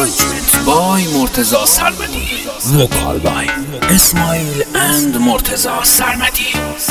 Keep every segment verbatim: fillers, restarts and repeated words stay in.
arrangement by Murtaza Sarmadi, vocal by Ismail and Murtaza Sarmadi.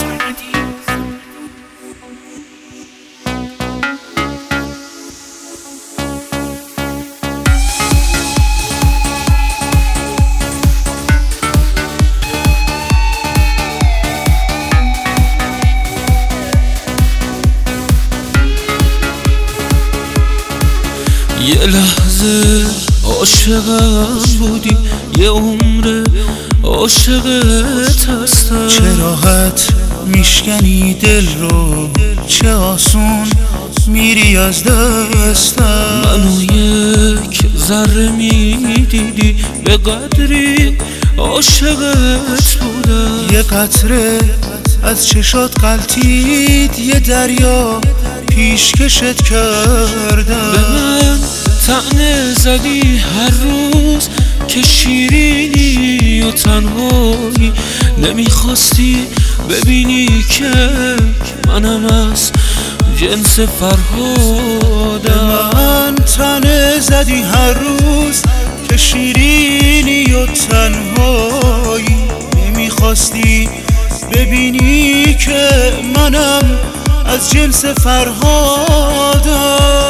یه لحظه عاشقم بودی، یه عمر عاشقت هستم. چه راحت میشکنی دل رو، چه آسون میری از دستم. منو یک ذره میدیدی، به قدری عاشقت بودم. یه قطره از چشات قلتید، یه دریا پیشکشت کردم. به من طعنه زدی هر روز که شیرینی و تنهایی، نمیخواستی ببینی که منم از جنس فرهادم. من طعنه زدی هر روز که شیرینی و تنهایی، نمیخواستی ببینی که منم از جنس فرهادم.